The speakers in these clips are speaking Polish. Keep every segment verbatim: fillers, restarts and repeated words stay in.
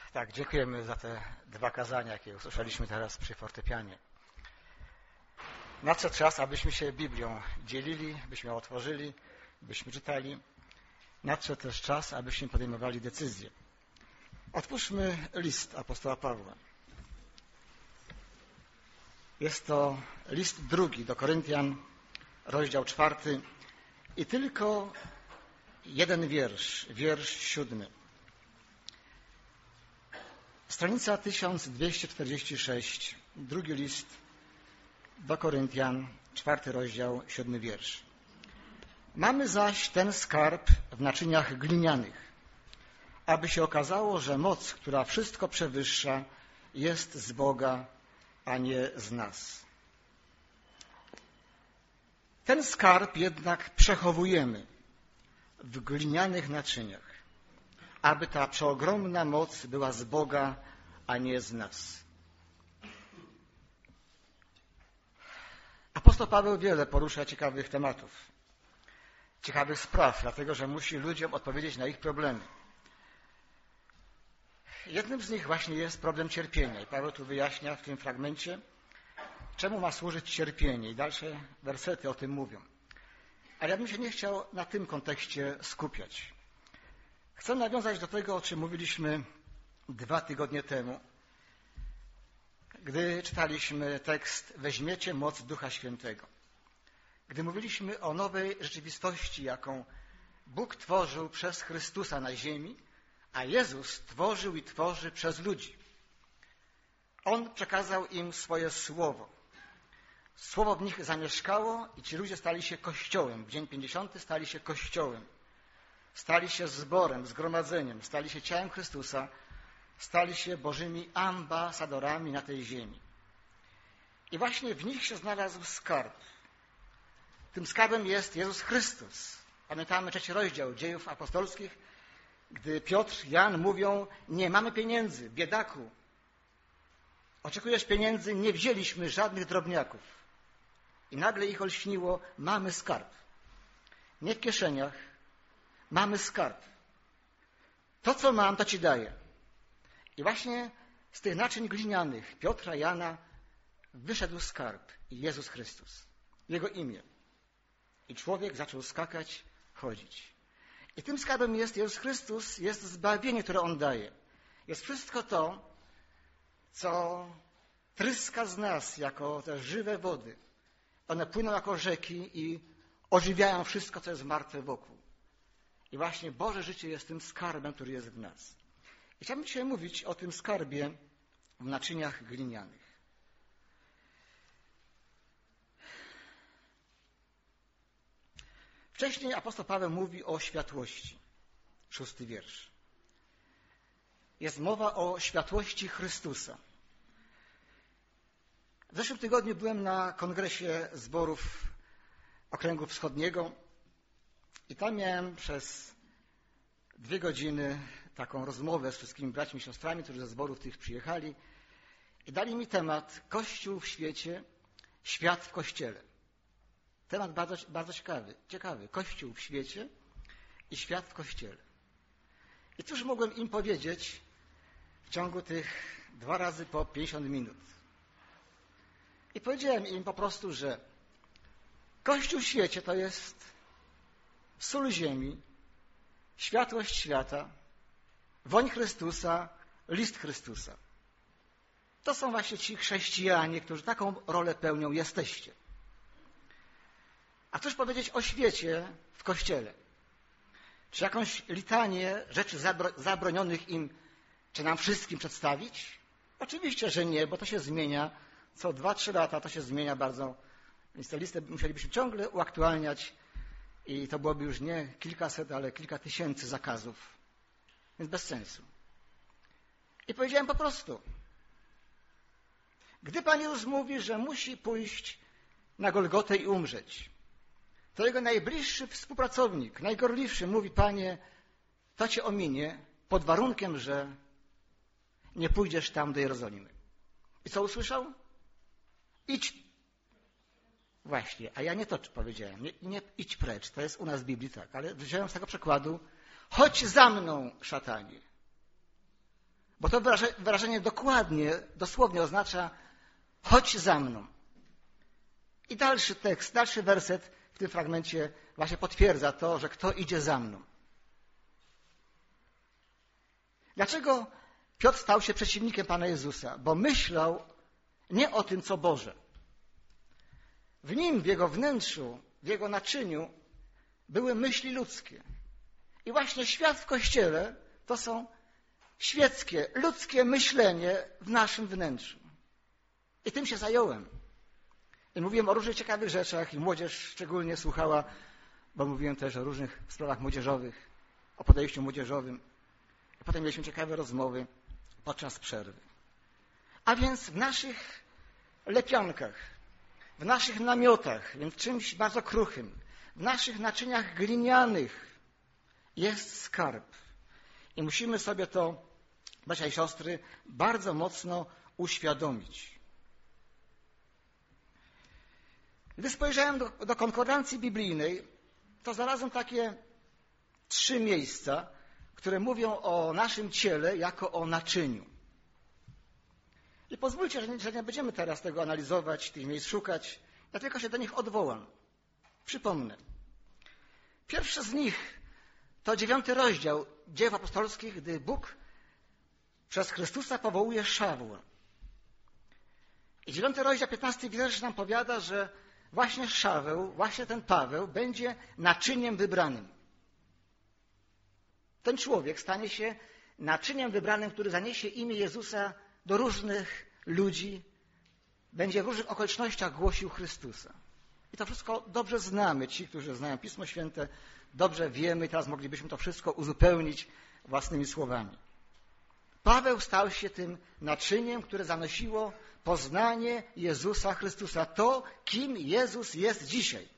Tak, dziękujemy za te dwa kazania, jakie usłyszeliśmy teraz przy fortepianie. Nadszedł czas, abyśmy się Biblią dzielili, byśmy ją otworzyli, byśmy czytali. Nadszedł też czas, abyśmy podejmowali decyzje. Otwórzmy list apostoła Pawła. Jest to list drugi do Koryntian, rozdział czwarty i tylko jeden wiersz, wiersz siódmy. Stranica tysiąc dwieście czterdzieści sześć, drugi list do Koryntian, czwarty rozdział, siódmy wiersz. Mamy zaś ten skarb w naczyniach glinianych, aby się okazało, że moc, która wszystko przewyższa, jest z Boga, a nie z nas. Ten skarb jednak przechowujemy w glinianych naczyniach, aby ta przeogromna moc była z Boga, a nie z nas. Apostoł Paweł wiele porusza ciekawych tematów, ciekawych spraw, dlatego że musi ludziom odpowiedzieć na ich problemy. Jednym z nich właśnie jest problem cierpienia. I Paweł tu wyjaśnia w tym fragmencie, czemu ma służyć cierpienie. I dalsze wersety o tym mówią. Ale ja bym się nie chciał na tym kontekście skupiać. Chcę nawiązać do tego, o czym mówiliśmy dwa tygodnie temu, gdy czytaliśmy tekst Weźmiecie moc Ducha Świętego. Gdy mówiliśmy o nowej rzeczywistości, jaką Bóg tworzył przez Chrystusa na ziemi, a Jezus tworzył i tworzy przez ludzi. On przekazał im swoje słowo. Słowo w nich zamieszkało i ci ludzie stali się Kościołem. W Dzień Pięćdziesiąty stali się Kościołem. Stali się zborem, zgromadzeniem, stali się ciałem Chrystusa, stali się Bożymi ambasadorami na tej ziemi. I właśnie w nich się znalazł skarb. Tym skarbem jest Jezus Chrystus. Pamiętamy trzeci rozdział Dziejów Apostolskich, gdy Piotr, Jan mówią, nie mamy pieniędzy, biedaku. Oczekujesz pieniędzy, nie wzięliśmy żadnych drobniaków. I nagle ich olśniło, mamy skarb. Nie w kieszeniach, mamy skarb. To, co mam, to ci daję. I właśnie z tych naczyń glinianych Piotra, Jana wyszedł skarb i Jezus Chrystus. Jego imię. I człowiek zaczął skakać, chodzić. I tym skarbem jest Jezus Chrystus, jest zbawienie, które On daje. Jest wszystko to, co tryska z nas jako te żywe wody. One płyną jako rzeki i ożywiają wszystko, co jest martwe wokół. I właśnie Boże życie jest tym skarbem, który jest w nas. I chciałbym dzisiaj mówić o tym skarbie w naczyniach glinianych. Wcześniej apostoł Paweł mówi o światłości. Szósty wiersz. Jest mowa o światłości Chrystusa. W zeszłym tygodniu byłem na kongresie zborów Okręgu Wschodniego i tam miałem przez dwie godziny taką rozmowę z wszystkimi braćmi i siostrami, którzy ze zborów tych przyjechali i dali mi temat Kościół w świecie, świat w Kościele. Temat bardzo, bardzo ciekawy, ciekawy. Kościół w świecie i świat w Kościele. I cóż mogłem im powiedzieć w ciągu tych dwa razy po pięćdziesiąt minut? I powiedziałem im po prostu, że Kościół w świecie to jest sól ziemi, światłość świata, woń Chrystusa, list Chrystusa. To są właśnie ci chrześcijanie, którzy taką rolę pełnią, jesteście. A cóż powiedzieć o świecie w Kościele? Czy jakąś litanię rzeczy zabronionych im, czy nam wszystkim przedstawić? Oczywiście, że nie, bo to się zmienia. Co dwa, trzy lata to się zmienia bardzo. Więc tę listę musielibyśmy ciągle uaktualniać i to byłoby już nie kilkaset, ale kilka tysięcy zakazów. Więc bez sensu. I powiedziałem po prostu, gdy Pan Jezus mówi, że musi pójść na Golgotę i umrzeć, to jego najbliższy współpracownik, najgorliwszy mówi, Panie, to cię ominie pod warunkiem, że nie pójdziesz tam do Jerozolimy. I co usłyszał? Idź. Właśnie, a ja nie to powiedziałem. Nie, nie idź precz, to jest u nas w Biblii tak, ale wziąłem z tego przykładu, chodź za mną, szatanie. Bo to wyrażenie dokładnie, dosłownie oznacza chodź za mną. I dalszy tekst, dalszy werset w tym fragmencie właśnie potwierdza to, że kto idzie za mną. Dlaczego Piotr stał się przeciwnikiem Pana Jezusa? Bo myślał nie o tym, co Boże. W nim, w jego wnętrzu, w jego naczyniu były myśli ludzkie. I właśnie świat w Kościele to są świeckie, ludzkie myślenie w naszym wnętrzu. I tym się zająłem. I mówiłem o różnych ciekawych rzeczach i młodzież szczególnie słuchała, bo mówiłem też o różnych sprawach młodzieżowych, o podejściu młodzieżowym. I potem mieliśmy ciekawe rozmowy podczas przerwy. A więc w naszych lepionkach, w naszych namiotach, więc czymś bardzo kruchym, w naszych naczyniach glinianych jest skarb. I musimy sobie to, bracia i siostry, bardzo mocno uświadomić. Gdy spojrzałem do, do konkordancji biblijnej, to znalazłem takie trzy miejsca, które mówią o naszym ciele jako o naczyniu. I pozwólcie, że nie, że nie będziemy teraz tego analizować, tych miejsc szukać. Ja tylko się do nich odwołam. Przypomnę. Pierwszy z nich to dziewiąty rozdział Dzieł Apostolskich, gdy Bóg przez Chrystusa powołuje Szawła. I dziewiąty rozdział, piętnasty wiersz nam powiada, że właśnie Szaweł, właśnie ten Paweł będzie naczyniem wybranym. Ten człowiek stanie się naczyniem wybranym, który zaniesie imię Jezusa do różnych ludzi, będzie w różnych okolicznościach głosił Chrystusa. I to wszystko dobrze znamy. Ci, którzy znają Pismo Święte, dobrze wiemy i teraz moglibyśmy to wszystko uzupełnić własnymi słowami. Paweł stał się tym naczyniem, które zanosiło poznanie Jezusa Chrystusa. To, kim Jezus jest dzisiaj.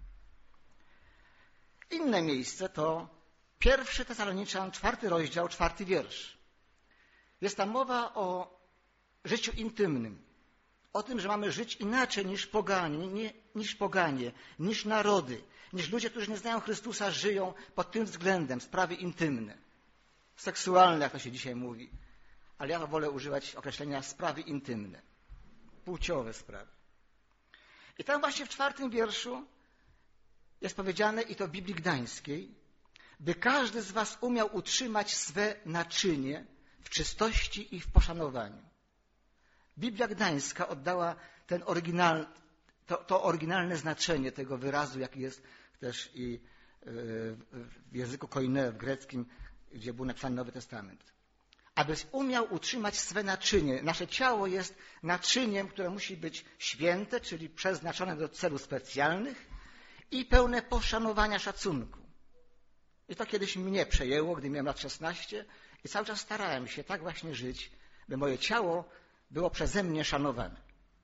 Inne miejsce to pierwszy Tesaloniczan, czwarty rozdział, czwarty wiersz. Jest tam mowa o życiu intymnym. O tym, że mamy żyć inaczej niż poganie, nie, niż poganie, niż narody, niż ludzie, którzy nie znają Chrystusa, żyją pod tym względem sprawy intymne. Seksualne, jak to się dzisiaj mówi. Ale ja wolę używać określenia sprawy intymne. Płciowe sprawy. I tam właśnie w czwartym wierszu jest powiedziane, i to w Biblii Gdańskiej, by każdy z was umiał utrzymać swe naczynie w czystości i w poszanowaniu. Biblia Gdańska oddała ten oryginal, to, to oryginalne znaczenie tego wyrazu, jaki jest też i w języku koine, w greckim, gdzie był napisany Nowy Testament. Abyś umiał utrzymać swe naczynie. Nasze ciało jest naczyniem, które musi być święte, czyli przeznaczone do celów specjalnych i pełne poszanowania, szacunku. I to kiedyś mnie przejęło, gdy miałem lat szesnaście i cały czas starałem się tak właśnie żyć, by moje ciało było przeze mnie szanowane.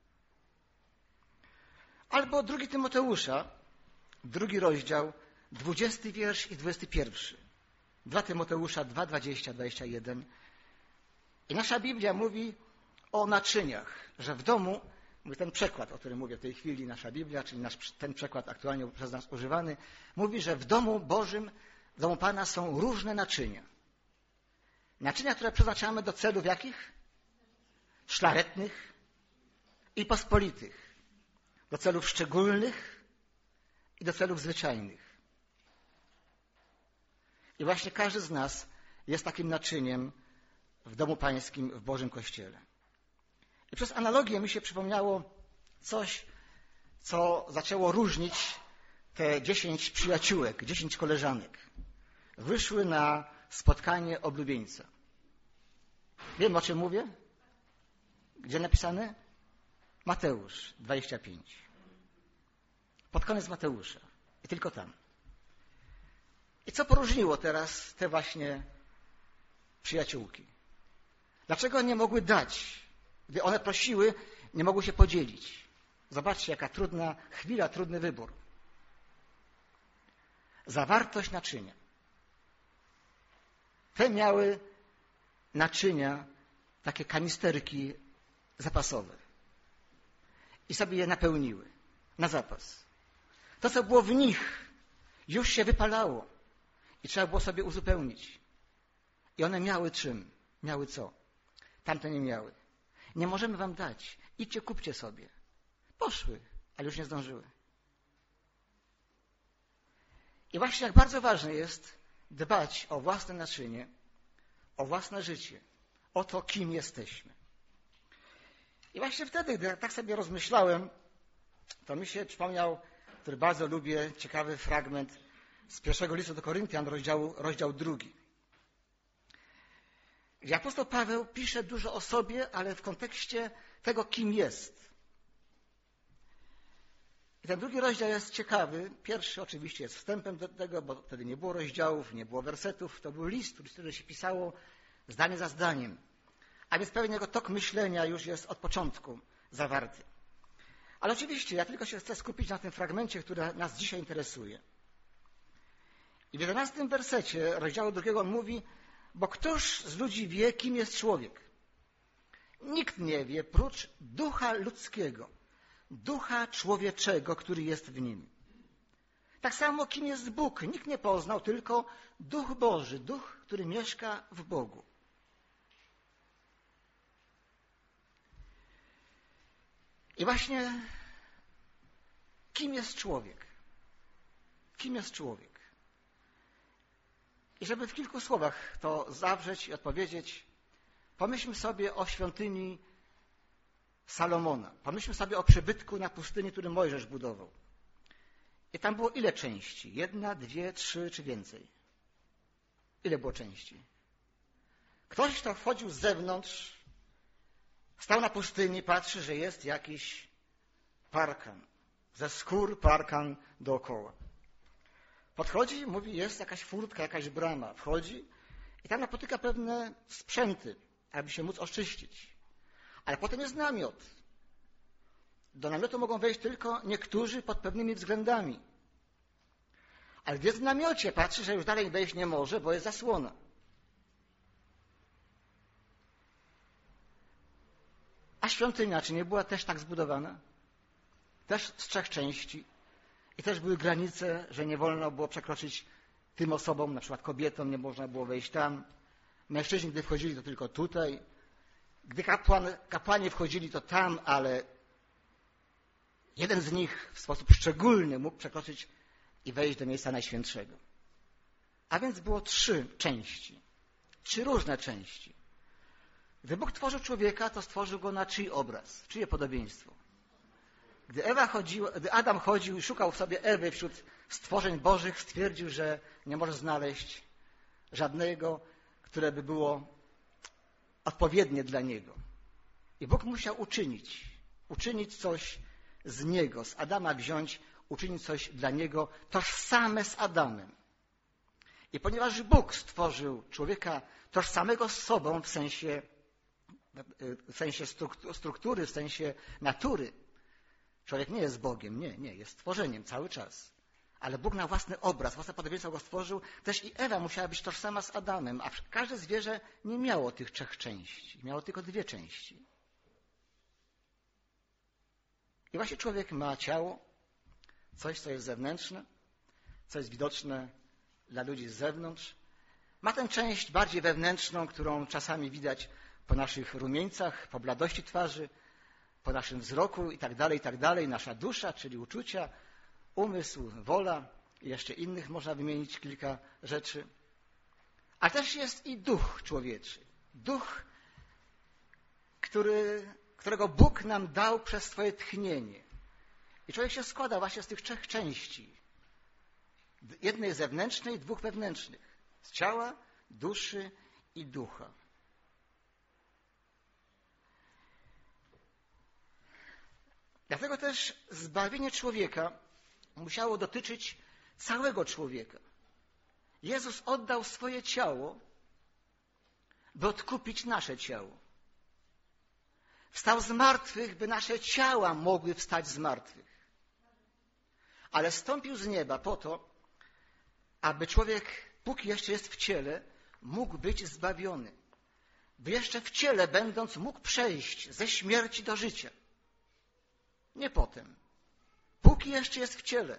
Albo drugi Tymoteusza, drugi rozdział, dwudziesty wiersz i dwudziesty pierwszy. Dwa Tymoteusza, dwa, dwadzieścia, dwadzieścia jeden. I nasza Biblia mówi o naczyniach, że w domu, ten przekład, o którym mówię w tej chwili, nasza Biblia, czyli nasz, ten przekład aktualnie przez nas używany, mówi, że w domu Bożym, w domu Pana są różne naczynia. Naczynia, które przeznaczamy do celów jakich? Szlachetnych i pospolitych. Do celów szczególnych i do celów zwyczajnych. I właśnie każdy z nas jest takim naczyniem w domu pańskim, w Bożym Kościele. I przez analogię mi się przypomniało coś, co zaczęło różnić te dziesięć przyjaciółek, dziesięć koleżanek. Wyszły na spotkanie oblubieńca. Wiem, o czym mówię? Gdzie napisane? Mateusz dwadzieścia pięć. Pod koniec Mateusza. I tylko tam. I co poróżniło teraz te właśnie przyjaciółki? Dlaczego nie mogły dać? Gdy one prosiły, nie mogły się podzielić. Zobaczcie, jaka trudna chwila, trudny wybór. Zawartość naczynia. Te miały naczynia, takie kanisterki zapasowe. I sobie je napełniły na zapas. To, co było w nich, już się wypalało i trzeba było sobie uzupełnić. I one miały czym? Miały co? tamte nie miały. Nie możemy wam dać. Idźcie, kupcie sobie. Poszły, ale już nie zdążyły. I właśnie jak bardzo ważne jest dbać o własne naczynie, o własne życie, o to, kim jesteśmy. I właśnie wtedy, gdy tak sobie rozmyślałem, to mi się przypomniał, który bardzo lubię, ciekawy fragment z pierwszego listu do Koryntian, rozdziału, rozdział drugi. Gdzie apostoł Paweł pisze dużo o sobie, ale w kontekście tego, kim jest. I ten drugi rozdział jest ciekawy. Pierwszy oczywiście jest wstępem do tego, bo wtedy nie było rozdziałów, nie było wersetów. To był list, który się pisało zdanie za zdaniem. A więc pewien jego tok myślenia już jest od początku zawarty. Ale oczywiście ja tylko się chcę skupić na tym fragmencie, który nas dzisiaj interesuje. I w jedenastym wersecie rozdziału drugiego on mówi: bo któż z ludzi wie, kim jest człowiek? Nikt nie wie, prócz ducha ludzkiego, ducha człowieczego, który jest w nim. Tak samo, kim jest Bóg. Nikt nie poznał, tylko Duch Boży, Duch, który mieszka w Bogu. I właśnie kim jest człowiek? Kim jest człowiek? I żeby w kilku słowach to zawrzeć i odpowiedzieć, pomyślmy sobie o świątyni Salomona. Pomyślmy sobie o przybytku na pustyni, który Mojżesz budował. I tam było ile części? Jedna, dwie, trzy czy więcej? Ile było części? Ktoś, kto wchodził z zewnątrz, stał na pustyni, patrzy, że jest jakiś parkan. Ze skór parkan dookoła. Podchodzi i mówi, jest jakaś furtka, jakaś brama. Wchodzi i tam napotyka pewne sprzęty, aby się móc oczyścić. Ale potem jest namiot. Do namiotu mogą wejść tylko niektórzy pod pewnymi względami. Ale gdy jest w namiocie, patrzy, że już dalej wejść nie może, bo jest zasłona. A świątynia, czy nie była też tak zbudowana? Też z trzech części. I też były granice, że nie wolno było przekroczyć tym osobom, na przykład kobietom, nie można było wejść tam. Mężczyźni, gdy wchodzili, to tylko tutaj. Gdy kapłan, kapłani wchodzili, to tam, ale jeden z nich w sposób szczególny mógł przekroczyć i wejść do miejsca najświętszego. A więc było trzy części. Trzy różne części. Gdy Bóg tworzył człowieka, to stworzył go na czyj obraz? Czyje podobieństwo? Gdy, Ewa chodziła, gdy Adam chodził i szukał w sobie Ewy wśród stworzeń bożych, stwierdził, że nie może znaleźć żadnego, które by było odpowiednie dla niego. I Bóg musiał uczynić, uczynić coś z niego, z Adama wziąć, uczynić coś dla niego tożsame z Adamem. I ponieważ Bóg stworzył człowieka tożsamego z sobą w sensie, w sensie struktury, w sensie natury, człowiek nie jest Bogiem, nie, nie, jest stworzeniem cały czas. Ale Bóg na własny obraz, własne podobieństwo go stworzył. Też i Ewa musiała być tożsama z Adamem, a każde zwierzę nie miało tych trzech części. Miało tylko dwie części. I właśnie człowiek ma ciało, coś, co jest zewnętrzne, co jest widoczne dla ludzi z zewnątrz. Ma tę część bardziej wewnętrzną, którą czasami widać po naszych rumieńcach, po bladości twarzy, po naszym wzroku i tak dalej, i tak dalej. Nasza dusza, czyli uczucia, umysł, wola i jeszcze innych można wymienić kilka rzeczy. A też jest i duch człowieczy. Duch, który, którego Bóg nam dał przez swoje tchnienie. I człowiek się składa właśnie z tych trzech części. Jednej zewnętrznej, dwóch wewnętrznych. Z ciała, duszy i ducha. Dlatego też zbawienie człowieka musiało dotyczyć całego człowieka. Jezus oddał swoje ciało, by odkupić nasze ciało. Wstał z martwych, by nasze ciała mogły wstać z martwych. Ale zstąpił z nieba po to, aby człowiek, póki jeszcze jest w ciele, mógł być zbawiony. By jeszcze w ciele będąc, mógł przejść ze śmierci do życia. Nie potem. Póki jeszcze jest w ciele.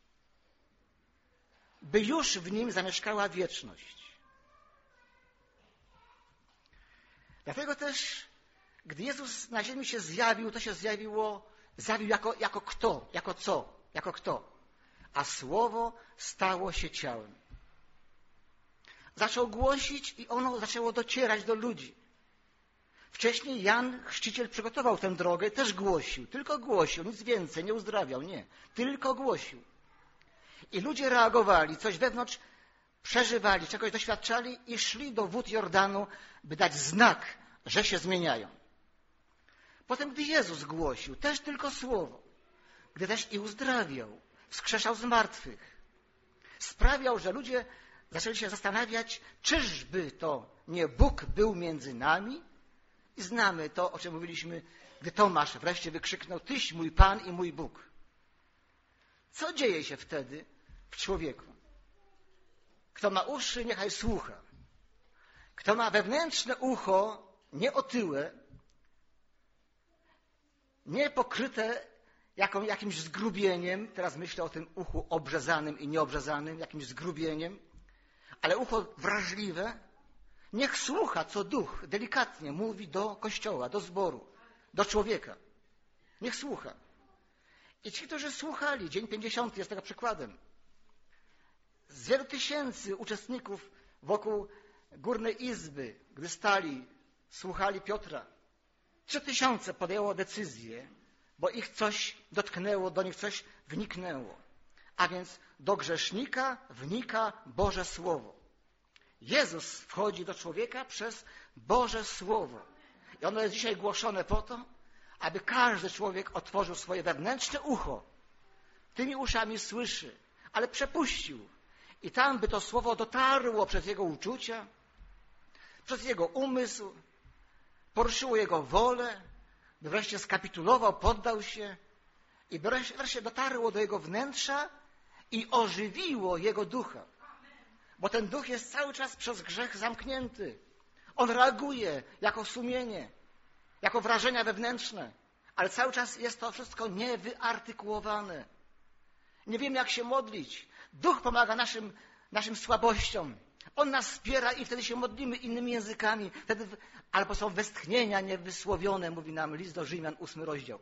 By już w nim zamieszkała wieczność. Dlatego też, gdy Jezus na ziemi się zjawił, to się zjawiło, zjawił jako, jako kto, jako co, jako kto. A Słowo stało się ciałem. Zaczął głosić i ono zaczęło docierać do ludzi. Wcześniej Jan Chrzciciel przygotował tę drogę, też głosił, tylko głosił, nic więcej, nie uzdrawiał, nie, tylko głosił. I ludzie reagowali, coś wewnątrz przeżywali, czegoś doświadczali i szli do wód Jordanu, by dać znak, że się zmieniają. Potem, gdy Jezus głosił, też tylko słowo, gdy też i uzdrawiał, wskrzeszał z martwych, sprawiał, że ludzie zaczęli się zastanawiać, czyżby to nie Bóg był między nami? I znamy to, o czym mówiliśmy, gdy Tomasz wreszcie wykrzyknął: Tyś mój Pan i mój Bóg. Co dzieje się wtedy w człowieku? Kto ma uszy, niechaj słucha. Kto ma wewnętrzne ucho, nie otyłe, nie pokryte jaką, jakimś zgrubieniem, teraz myślę o tym uchu obrzezanym i nieobrzezanym, jakimś zgrubieniem, ale ucho wrażliwe, niech słucha, co Duch delikatnie mówi do Kościoła, do zboru, do człowieka. Niech słucha. I ci, którzy słuchali, Dzień Pięćdziesiąty jest tego przykładem. Z wielu tysięcy uczestników wokół Górnej Izby, gdy stali, słuchali Piotra, trzy tysiące podjęło decyzję, bo ich coś dotknęło, do nich coś wniknęło. A więc do grzesznika wnika Boże Słowo. Jezus wchodzi do człowieka przez Boże Słowo. I ono jest dzisiaj głoszone po to, aby każdy człowiek otworzył swoje wewnętrzne ucho. Tymi uszami słyszy, ale przepuścił. I tam by to Słowo dotarło przez jego uczucia, przez jego umysł, poruszyło jego wolę, by wreszcie skapitulował, poddał się i wreszcie, wreszcie dotarło do jego wnętrza i ożywiło jego ducha. Bo ten duch jest cały czas przez grzech zamknięty. On reaguje jako sumienie, jako wrażenia wewnętrzne, ale cały czas jest to wszystko niewyartykułowane. Nie wiemy, jak się modlić. Duch pomaga naszym, naszym słabościom. On nas wspiera i wtedy się modlimy innymi językami. Wtedy, albo są westchnienia niewysłowione, mówi nam list do Rzymian, ósmy rozdział.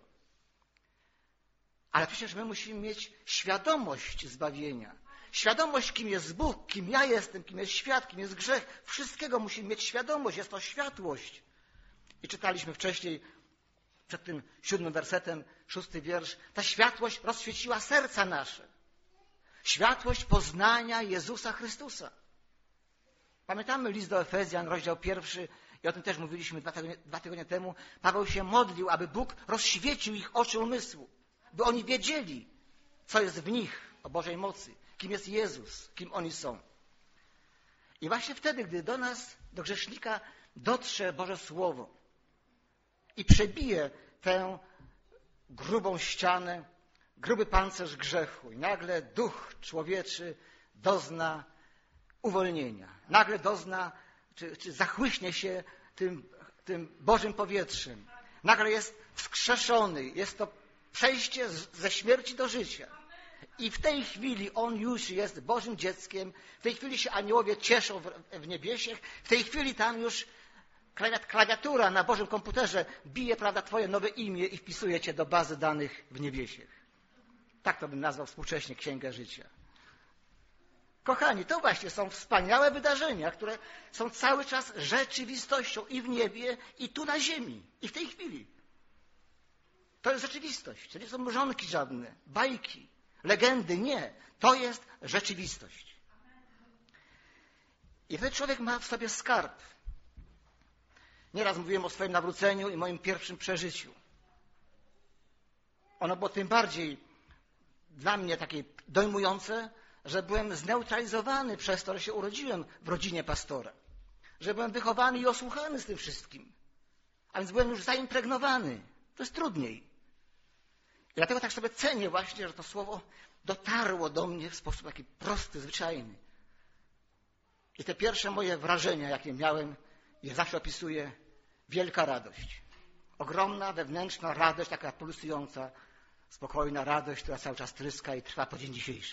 Ale przecież my musimy mieć świadomość zbawienia. Świadomość, kim jest Bóg, kim ja jestem, kim jest świat, kim jest grzech. Wszystkiego musimy mieć świadomość. Jest to światłość. I czytaliśmy wcześniej, przed tym siódmym wersetem, szósty wiersz. Ta światłość rozświeciła serca nasze. Światłość poznania Jezusa Chrystusa. Pamiętamy list do Efezjan, rozdział pierwszy, i o tym też mówiliśmy dwa tygodnie, dwa tygodnie temu. Paweł się modlił, aby Bóg rozświecił ich oczy umysłu, by oni wiedzieli, co jest w nich, o Bożej mocy, kim jest Jezus, kim oni są. I właśnie wtedy, gdy do nas, do grzesznika, dotrze Boże Słowo i przebije tę grubą ścianę, gruby pancerz grzechu, i nagle duch człowieczy dozna uwolnienia. Nagle dozna, czy, czy zachłyśnie się tym, tym Bożym powietrzem. Nagle jest wskrzeszony. Jest to przejście z, ze śmierci do życia. I w tej chwili on już jest Bożym dzieckiem. W tej chwili się aniołowie cieszą w, w niebiesiech. W tej chwili tam już klawiatura na Bożym komputerze bije, prawda, twoje nowe imię i wpisuje cię do bazy danych w niebiesiech. Tak to bym nazwał współcześnie Księgę Życia. Kochani, to właśnie są wspaniałe wydarzenia, które są cały czas rzeczywistością i w niebie, i tu na ziemi, i w tej chwili. To jest rzeczywistość. To nie są mrzonki żadne, bajki, legendy. Nie. To jest rzeczywistość. I wtedy człowiek ma w sobie skarb. Nieraz mówiłem o swoim nawróceniu i moim pierwszym przeżyciu. Ono było tym bardziej dla mnie takie dojmujące, że byłem zneutralizowany przez to, że się urodziłem w rodzinie pastora. Że byłem wychowany i osłuchany z tym wszystkim. A więc byłem już zaimpregnowany. To jest trudniej. I dlatego tak sobie cenię właśnie, że to słowo dotarło do mnie w sposób taki prosty, zwyczajny. I te pierwsze moje wrażenia, jakie miałem, je zawsze opisuję: wielka radość. Ogromna, wewnętrzna radość, taka pulsująca, spokojna radość, która cały czas tryska i trwa po dzień dzisiejszy.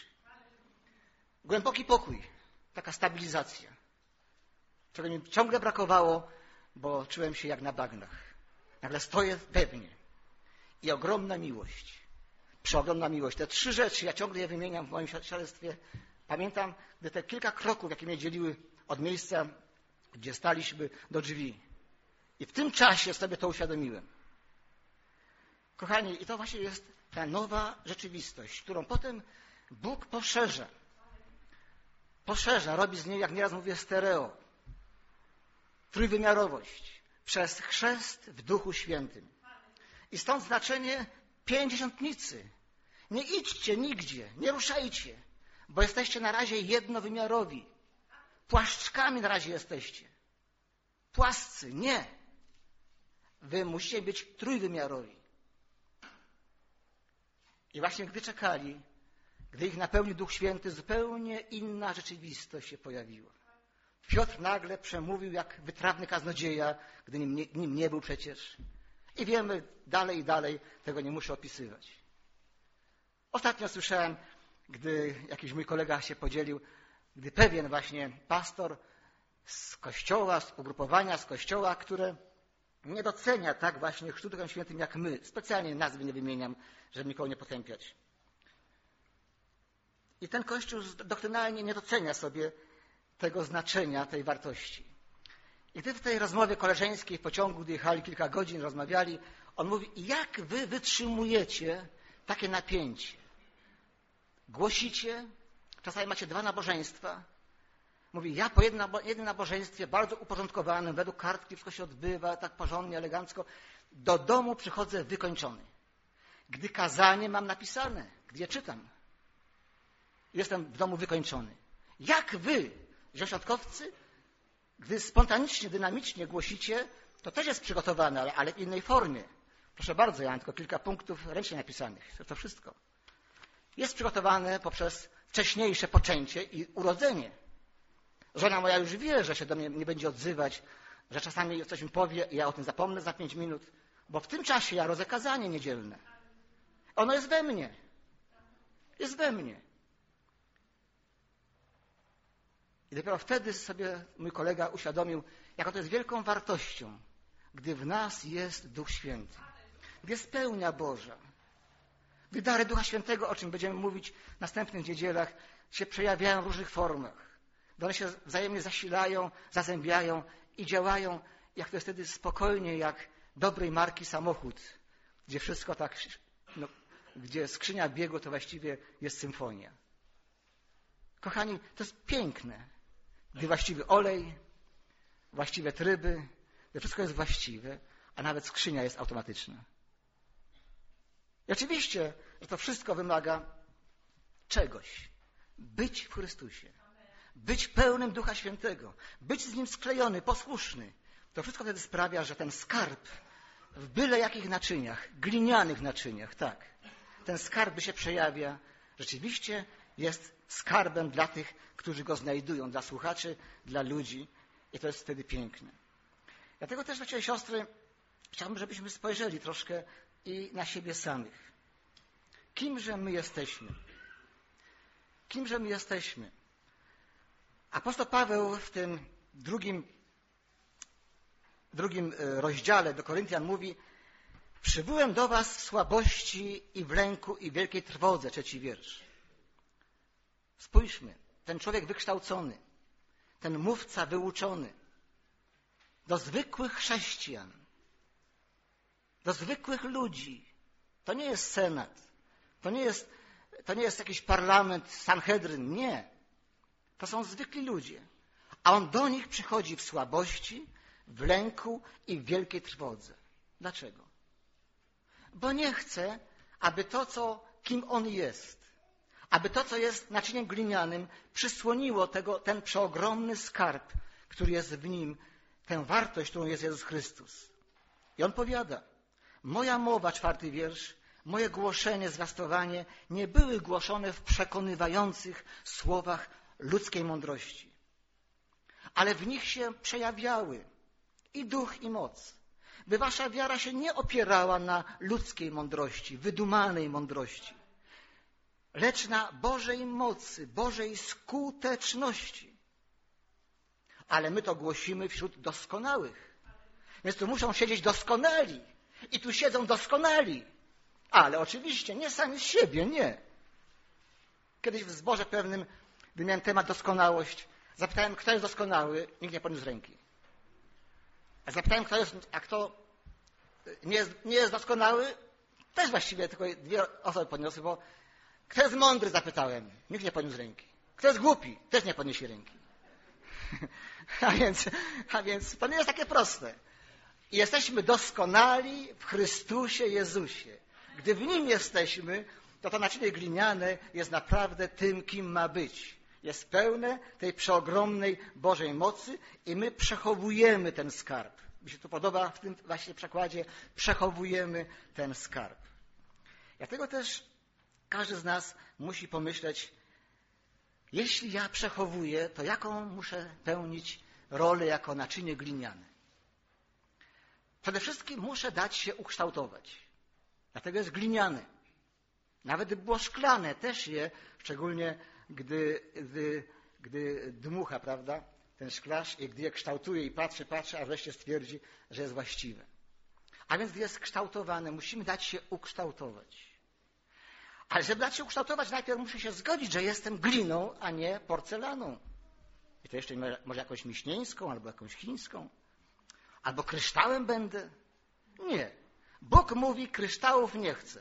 Głęboki pokój, taka stabilizacja, czego mi ciągle brakowało bo czułem się jak na bagnach. Nagle stoję pewnie i ogromna miłość. Przeogromna miłość. Te trzy rzeczy, ja ciągle je wymieniam w moim świadectwie. Pamiętam, gdy te kilka kroków, jakie mnie dzieliły od miejsca, gdzie staliśmy, do drzwi. I w tym czasie sobie to uświadomiłem. Kochani, i to właśnie jest ta nowa rzeczywistość, którą potem Bóg poszerza. Poszerza, robi z niej, jak nieraz mówię, stereo. Trójwymiarowość. Przez chrzest w Duchu Świętym. I stąd znaczenie pięćdziesiątnicy. Nie idźcie nigdzie, nie ruszajcie, bo jesteście na razie jednowymiarowi. Płaszczkami na razie jesteście. Płascy, nie. Wy musicie być trójwymiarowi. I właśnie gdy czekali, gdy ich napełnił Duch Święty, zupełnie inna rzeczywistość się pojawiła. Piotr nagle przemówił jak wytrawny kaznodzieja, gdy nim nie, nim nie był przecież. I wiemy dalej i dalej, tego nie muszę opisywać. Ostatnio słyszałem, gdy jakiś mój kolega się podzielił, gdy pewien właśnie pastor z kościoła, z ugrupowania, z kościoła, które nie docenia tak właśnie chrztu Duchem Świętym jak my. Specjalnie nazwy nie wymieniam, żeby nikogo nie potępiać. I ten kościół doktrynalnie nie docenia sobie tego znaczenia, tej wartości. I gdy w tej rozmowie koleżeńskiej w pociągu, gdy jechali kilka godzin, rozmawiali, on mówi, jak wy wytrzymujecie takie napięcie? Głosicie, czasami macie dwa nabożeństwa. Mówi, ja po jednym, jednym nabożeństwie, bardzo uporządkowanym, według kartki wszystko się odbywa, tak porządnie, elegancko, do domu przychodzę wykończony. Gdy kazanie mam napisane, gdy je czytam, jestem w domu wykończony. Jak wy, dziesiątkowcy, gdy spontanicznie, dynamicznie głosicie, to też jest przygotowane, ale, ale w innej formie. Proszę bardzo, ja mam tylko kilka punktów ręcznie napisanych. To, to wszystko. Jest przygotowane poprzez wcześniejsze poczęcie i urodzenie. Żona moja już wie, że się do mnie nie będzie odzywać, że czasami coś mi powie i ja o tym zapomnę za pięć minut, bo w tym czasie ja rodzę kazanie niedzielne. Ono jest we mnie. Jest we mnie. I dopiero wtedy sobie mój kolega uświadomił, jaką to jest wielką wartością, gdy w nas jest Duch Święty, gdy jest pełnia Boża. Gdy dary Ducha Świętego, o czym będziemy mówić w następnych niedzielach, się przejawiają w różnych formach. Gdy one się wzajemnie zasilają, zazębiają i działają, jak to jest wtedy spokojnie, jak dobrej marki samochód, gdzie wszystko tak, no, gdzie skrzynia biegu to właściwie jest symfonia. Kochani, to jest piękne. Gdy właściwy olej, właściwe tryby, gdy wszystko jest właściwe, a nawet skrzynia jest automatyczna. I oczywiście, że to wszystko wymaga czegoś. Być w Chrystusie. Być pełnym Ducha Świętego. Być z Nim sklejony, posłuszny. To wszystko wtedy sprawia, że ten skarb w byle jakich naczyniach, glinianych naczyniach, tak, ten skarb się przejawia, rzeczywiście jest skarbem dla tych, którzy go znajdują, dla słuchaczy, dla ludzi. I to jest wtedy piękne. Dlatego też, bracia i siostry, chciałbym, żebyśmy spojrzeli troszkę i na siebie samych. Kimże my jesteśmy? Kimże my jesteśmy? Apostoł Paweł w tym drugim, drugim rozdziale do Koryntian mówi: przybyłem do was w słabości i w lęku i wielkiej trwodze. Trzeci wiersz. Spójrzmy, ten człowiek wykształcony, ten mówca wyuczony, do zwykłych chrześcijan, do zwykłych ludzi. To nie jest senat, to nie jest, to nie jest jakiś parlament, Sanhedryn, nie. To są zwykli ludzie. A on do nich przychodzi w słabości, w lęku i w wielkiej trwodze. Dlaczego? Bo nie chce, aby to, co, kim on jest, aby to, co jest naczyniem glinianym, przysłoniło tego, ten przeogromny skarb, który jest w nim, tę wartość, którą jest Jezus Chrystus. I on powiada, moja mowa, czwarty wiersz, moje głoszenie, zwiastowanie nie były głoszone w przekonywających słowach ludzkiej mądrości, ale w nich się przejawiały i duch, i moc, by wasza wiara się nie opierała na ludzkiej mądrości, wydumanej mądrości, lecz na Bożej mocy, Bożej skuteczności. Ale my to głosimy wśród doskonałych, Więc tu muszą siedzieć doskonali. I tu siedzą doskonali. Ale oczywiście nie sami z siebie, nie. Kiedyś w zborze pewnym, gdy miałem temat doskonałość, zapytałem, kto jest doskonały, nikt nie podniósł ręki. A zapytałem, kto jest, a kto nie jest, nie jest doskonały, też właściwie tylko dwie osoby podniosły, bo kto jest mądry, zapytałem, nikt nie podniósł ręki. Kto jest głupi, też nie podnieśli ręki. a, więc, a więc to nie jest takie proste. I jesteśmy doskonali w Chrystusie Jezusie. Gdy w Nim jesteśmy, to to naczynie gliniane jest naprawdę tym, kim ma być. Jest pełne tej przeogromnej Bożej mocy i my przechowujemy ten skarb. Mi się to podoba w tym właśnie przekładzie. Przechowujemy ten skarb. Dlatego też każdy z nas musi pomyśleć, jeśli ja przechowuję, to jaką muszę pełnić rolę jako naczynie gliniane? Przede wszystkim muszę dać się ukształtować. Dlatego jest gliniane. Nawet gdyby było szklane, też je, szczególnie gdy, gdy, gdy dmucha, prawda, ten szklarz i gdy je kształtuje i patrzy, patrzy, a wreszcie stwierdzi, że jest właściwe. A więc gdy jest kształtowane, musimy dać się ukształtować. Ale żeby dać się ukształtować, najpierw muszę się zgodzić, że jestem gliną, a nie porcelaną. I to jeszcze może jakąś miśnieńską, albo jakąś chińską. Albo kryształem będę? Nie. Bóg mówi, kryształów nie chcę.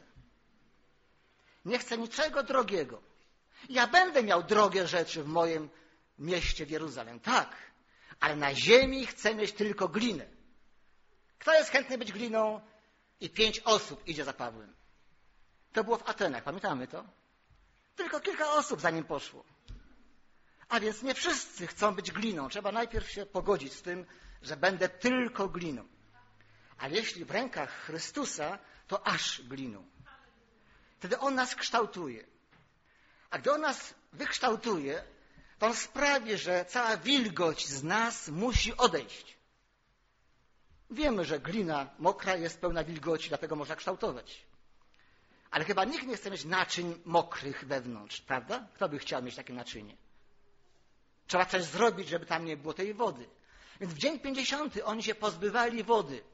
Nie chcę niczego drogiego. Ja będę miał drogie rzeczy w moim mieście w Jeruzalem, tak. Ale na ziemi chcę mieć tylko glinę. Kto jest chętny być gliną? I pięć osób idzie za Pawłem. To było w Atenach, pamiętamy to? Tylko kilka osób za nim poszło. A więc nie wszyscy chcą być gliną. Trzeba najpierw się pogodzić z tym, że będę tylko gliną. Ale jeśli w rękach Chrystusa, to aż gliną. Wtedy On nas kształtuje. A gdy On nas wykształtuje, to On sprawi, że cała wilgoć z nas musi odejść. Wiemy, że glina mokra jest pełna wilgoci, dlatego można kształtować. Ale chyba nikt nie chce mieć naczyń mokrych wewnątrz, prawda? Kto by chciał mieć takie naczynie? Trzeba coś zrobić, żeby tam nie było tej wody. Więc w dzień pięćdziesiąty oni się pozbywali wody.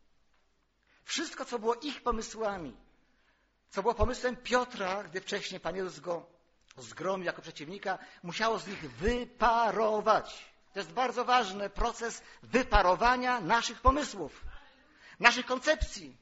Wszystko, co było ich pomysłami, co było pomysłem Piotra, gdy wcześniej Pan Jezus go zgromił jako przeciwnika, musiało z nich wyparować. To jest bardzo ważny proces wyparowania naszych pomysłów, naszych koncepcji.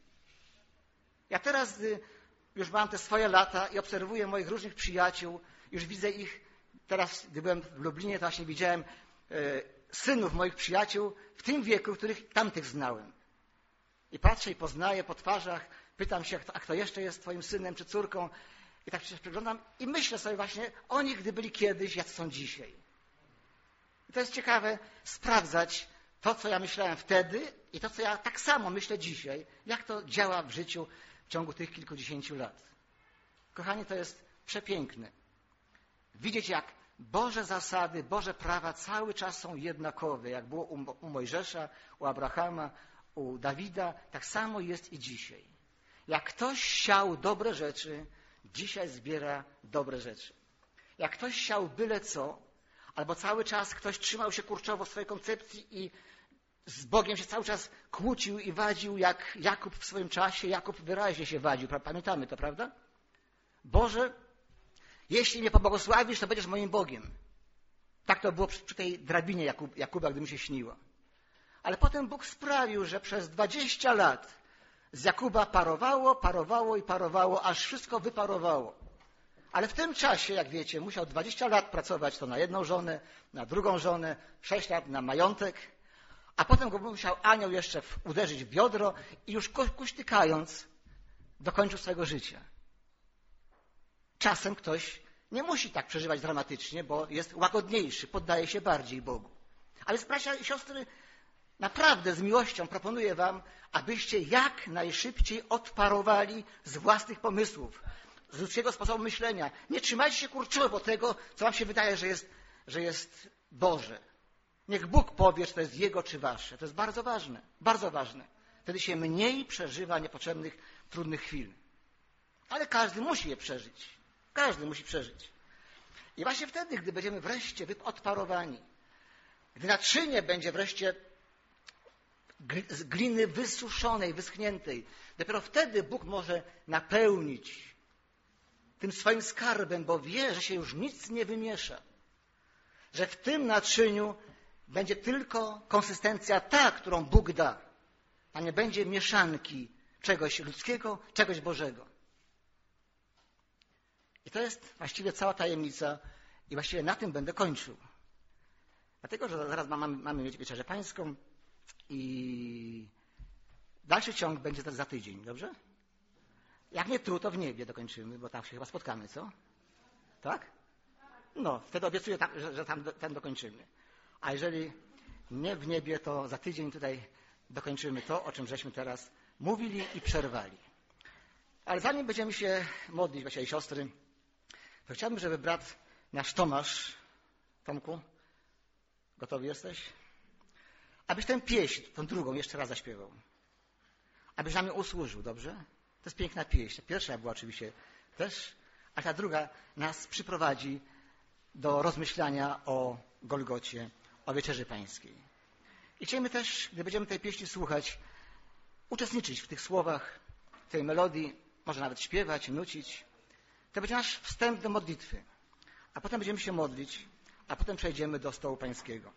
Ja teraz, gdy już mam te swoje lata i obserwuję moich różnych przyjaciół, już widzę ich, teraz gdy byłem w Lublinie, to właśnie widziałem e, synów moich przyjaciół w tym wieku, w których tamtych znałem. I patrzę i poznaję po twarzach, pytam się, a kto jeszcze jest twoim synem czy córką? I tak się przyglądam i myślę sobie właśnie o nich, gdy byli kiedyś, jak są dzisiaj. I to jest ciekawe sprawdzać to, co ja myślałem wtedy i to, co ja tak samo myślę dzisiaj, jak to działa w życiu w ciągu tych kilkudziesięciu lat. Kochani, to jest przepiękne. Widzieć, jak Boże zasady, Boże prawa cały czas są jednakowe, jak było u Mojżesza, u Abrahama, u Dawida, tak samo jest i dzisiaj. Jak ktoś siał dobre rzeczy, dzisiaj zbiera dobre rzeczy. Jak ktoś siał byle co, albo cały czas ktoś trzymał się kurczowo w swojej koncepcji i z Bogiem się cały czas kłócił i wadził, jak Jakub w swoim czasie. Jakub wyraźnie się wadził, pamiętamy to, prawda? Boże, jeśli mnie pobłogosławisz, to będziesz moim Bogiem. Tak to było przy tej drabinie Jakub, Jakuba, gdy mu się śniło. Ale potem Bóg sprawił, że przez dwadzieścia lat z Jakuba parowało, parowało i parowało, aż wszystko wyparowało. Ale w tym czasie, jak wiecie, musiał dwadzieścia lat pracować to na jedną żonę, na drugą żonę, sześć lat na majątek, a potem go musiał anioł jeszcze uderzyć w biodro i już kuśtykając dokończył swojego życia. Czasem ktoś nie musi tak przeżywać dramatycznie, bo jest łagodniejszy, poddaje się bardziej Bogu. Ale bracia i siostry, naprawdę z miłością proponuję wam, abyście jak najszybciej odparowali z własnych pomysłów, z ludzkiego sposobu myślenia. Nie trzymajcie się kurczowo tego, co wam się wydaje, że jest, że jest Boże. Niech Bóg powie, czy to jest Jego, czy wasze. To jest bardzo ważne, bardzo ważne. Wtedy się mniej przeżywa niepotrzebnych, trudnych chwil. Ale każdy musi je przeżyć. Każdy musi przeżyć. I właśnie wtedy, gdy będziemy wreszcie odparowani, gdy naczynie będzie wreszcie z gliny wysuszonej, wyschniętej. Dopiero wtedy Bóg może napełnić tym swoim skarbem, bo wie, że się już nic nie wymiesza. Że w tym naczyniu będzie tylko konsystencja ta, którą Bóg da, a nie będzie mieszanki czegoś ludzkiego, czegoś Bożego. I to jest właściwie cała tajemnica i właściwie na tym będę kończył. Dlatego, że zaraz mamy, mamy mieć wieczerzę pańską i dalszy ciąg będzie za tydzień, dobrze? Jak nie tu, to w niebie dokończymy, bo tam się chyba spotkamy, co? Tak? No, wtedy obiecuję, tam, że, że tam ten dokończymy. A jeżeli nie w niebie, to za tydzień tutaj dokończymy to, o czym żeśmy teraz mówili i przerwali. Ale zanim będziemy się modlić, bracia i siostry, to chciałbym, żeby brat nasz Tomasz, Tomku, gotowy jesteś? Abyś tę pieśń, tą drugą, jeszcze raz zaśpiewał. Abyś nam ją usłużył, dobrze? To jest piękna pieśń. Ta pierwsza była oczywiście też, a ta druga nas przyprowadzi do rozmyślania o Golgocie, o Wieczerzy Pańskiej. I chcemy też, gdy będziemy tej pieśni słuchać, uczestniczyć w tych słowach, w tej melodii, może nawet śpiewać, nucić. To będzie nasz wstęp do modlitwy. A potem będziemy się modlić, a potem przejdziemy do stołu pańskiego.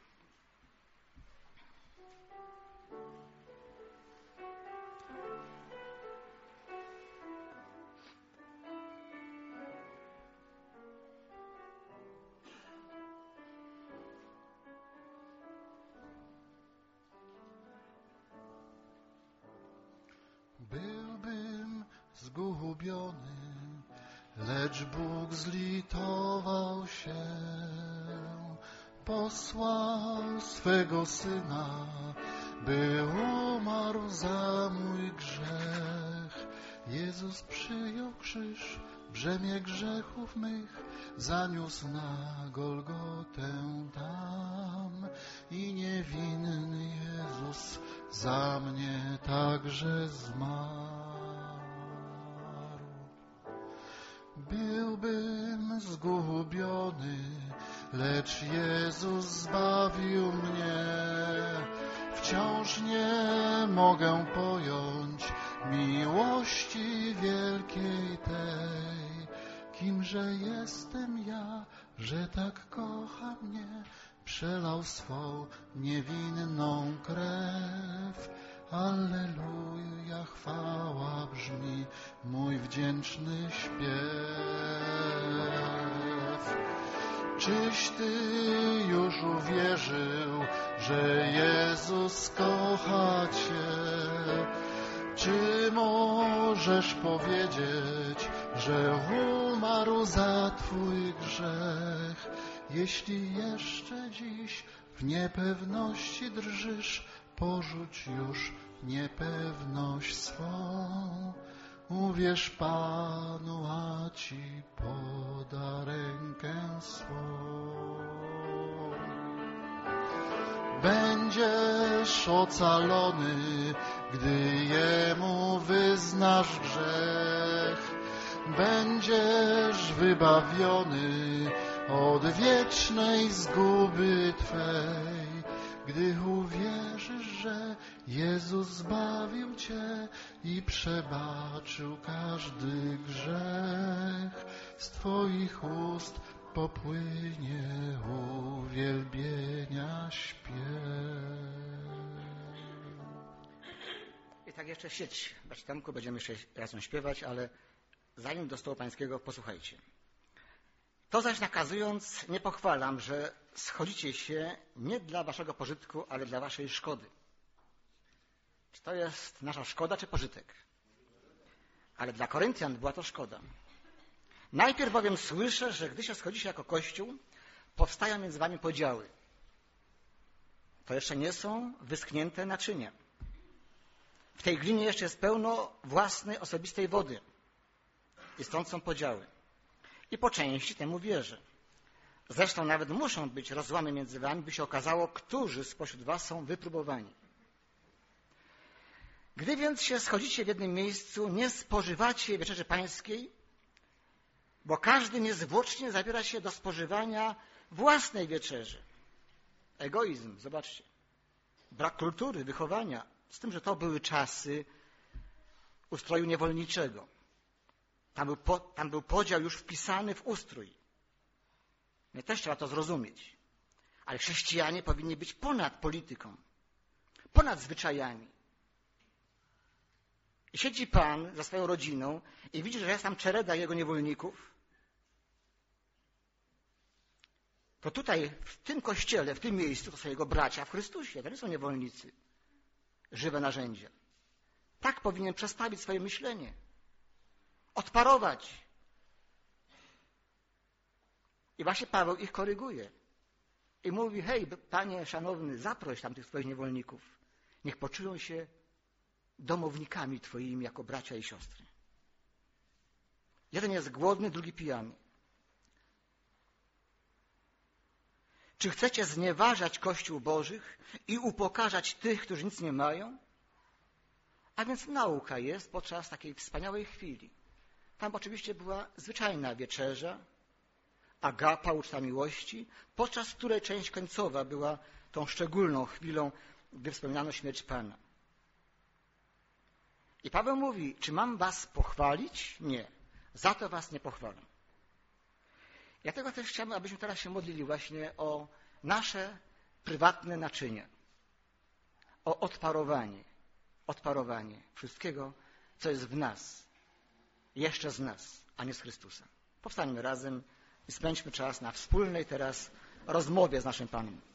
Byłbym zgubiony, lecz Bóg zlitował się, posłał swego Syna, by umarł za mój grzech. Jezus przyjął krzyż, brzemię grzechów mych, zaniósł na Golgotę tam i niewinny Jezus za mnie także zmarł. Byłbym zgubiony, lecz Jezus zbawił mnie. Wciąż nie mogę pojąć miłości wielkiej tej. Kimże jestem ja, że tak kocha mnie, przelał swą niewinną krew. Alleluja, chwała brzmi mój wdzięczny śpiew. Czyś Ty już uwierzył, że Jezus kocha Cię? Czy możesz powiedzieć, że umarł za Twój grzech? Jeśli jeszcze dziś w niepewności drżysz, porzuć już niepewność swą. Uwierz Panu, a Ci poda rękę swą. Będziesz ocalony, gdy Jemu wyznasz grzech. Będziesz wybawiony od wiecznej zguby Twej. Gdy uwierzysz, że Jezus zbawił Cię i przebaczył każdy grzech, z Twoich ust popłynie uwielbienia śpiew. I tak jeszcze siedź, bracie Tomku, będziemy jeszcze razem śpiewać, ale zanim do stołu pańskiego, posłuchajcie. To zaś nakazując, nie pochwalam, że schodzicie się nie dla waszego pożytku, ale dla waszej szkody. Czy to jest nasza szkoda, czy pożytek? Ale dla Koryntian była to szkoda. Najpierw bowiem słyszę, że gdy się schodzicie jako Kościół, powstają między wami podziały. To jeszcze nie są wyschnięte naczynia. W tej glinie jeszcze jest pełno własnej, osobistej wody. I stąd są podziały. I po części temu wierzę. Zresztą nawet muszą być rozłamy między wami, by się okazało, którzy spośród was są wypróbowani. Gdy więc się schodzicie w jednym miejscu, nie spożywacie wieczerzy pańskiej, bo każdy niezwłocznie zabiera się do spożywania własnej wieczerzy. Egoizm, zobaczcie. Brak kultury, wychowania, Z tym, że to były czasy ustroju niewolniczego. Tam był, po, tam był podział już wpisany w ustrój. My też trzeba to zrozumieć. Ale chrześcijanie powinni być ponad polityką, ponad zwyczajami. I siedzi Pan za swoją rodziną i widzi, że jest tam czereda jego niewolników. To tutaj, w tym kościele, w tym miejscu, to są jego bracia w Chrystusie. To nie są niewolnicy. Żywe narzędzia. Tak powinien przestawić swoje myślenie. Odparować. I właśnie Paweł ich koryguje. I mówi, hej, Panie szanowny, zaproś tam tych swoich niewolników. Niech poczują się domownikami Twoimi jako bracia i siostry. Jeden jest głodny, drugi pijany. Czy chcecie znieważać Kościół Bożych i upokarzać tych, którzy nic nie mają? A więc nauka jest podczas takiej wspaniałej chwili. Tam oczywiście była zwyczajna wieczerza, agapa, uczta miłości, podczas której część końcowa była tą szczególną chwilą, gdy wspominano śmierć Pana. I Paweł mówi, czy mam was pochwalić? Nie. Za to was nie pochwalę. Dlatego też chciałbym, abyśmy teraz się modlili właśnie o nasze prywatne naczynia. O odparowanie. Odparowanie wszystkiego, co jest w nas. Jeszcze z nas, a nie z Chrystusa. Powstańmy razem i spędźmy czas na wspólnej teraz rozmowie z naszym Panem.